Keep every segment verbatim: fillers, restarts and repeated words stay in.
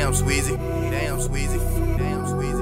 Damn Sweezy, damn Sweezy, damn Sweezy.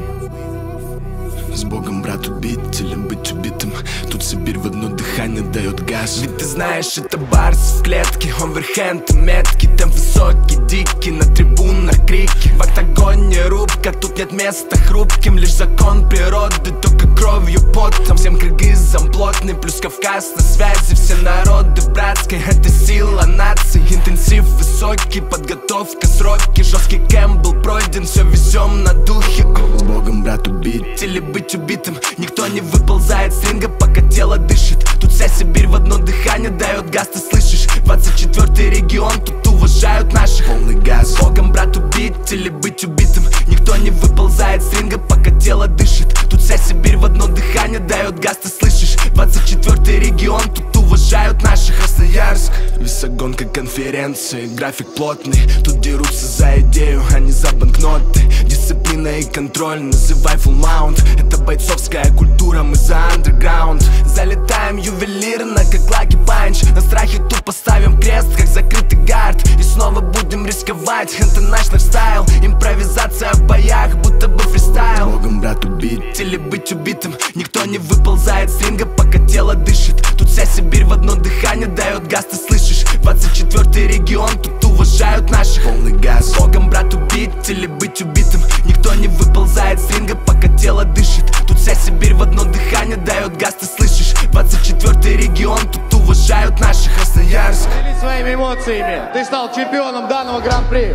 С Богом, брат, убить или быть убитым. Тут Сибирь в одно дыхание дает газ. Ведь ты знаешь, это барс в клетке. Оверхенд и метки, темп высокий, дикий. На трибунах крики, в октагоне рубка. Тут нет места хрупким, лишь закон природы. Только кровью, потом, всем кыргызам плотный. Плюс Кавказ на связи, все народы братской. Это сила нации, интенсив высокий. Подготовка, сроки, жесткий кэмп был пройден. Все везем на духе. С Богом, брат, убить или быть убитым. Никто не выползает с ринга, пока тело дышит. Тут вся Сибирь в одно дыхание дает газ, ты слышишь? двадцать четвёртый регион, тут уважают наших. Полный газ. С Богом, брат, убить или быть убитым. Никто не выползает с ринга, пока тело дышит. Тут вся Сибирь в одно дыхание дает газ, ты слышишь? двадцать четвёртый регион, тут уважают наших. Красноярск, весогонка конференции, график плотный. Тут дерутся за идею, а не за банкноты. Дисциплина и контроль, называй full mount. Это бойцовская культура, мы за андерграунд. Залетаем ювелирно, как Лаки Панч. На страхе тупо ставим крест, как закрытый гард. И снова будем рисковать, это наш лайфстайл. Импровизация в боях, будто бы фристайл. Богом, брат, убить или быть убитым. Никто не выползает с ринга, пока тело дышит. Тут вся Сибирь в одно дыхание дает газ, ты слышишь? двадцать четвёртый регион, тут уважают наших. Полный газ. Богом, брат, убить или быть убитым. Никто не выползает с ринга, пока тело дышит. Тут вся Сибирь в одно дыхание дает газ, ты слышишь? двадцать четвёртый регион, тут уважают наших. Красноярск. Делись своими эмоциями. Ты стал чемпионом данного гран-при.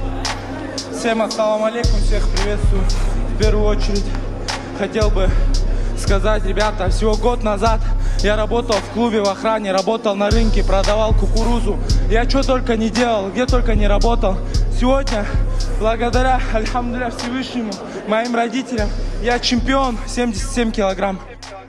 Всем ассаламу алейкум, всех приветствую. В первую очередь хотел бы сказать, ребята, всего год назад я работал в клубе в охране, работал на рынке, продавал кукурузу. Я что только не делал, где только не работал. Сегодня, благодаря, альхамдулилля, Всевышнему, моим родителям, я чемпион, семьдесят семь килограмм.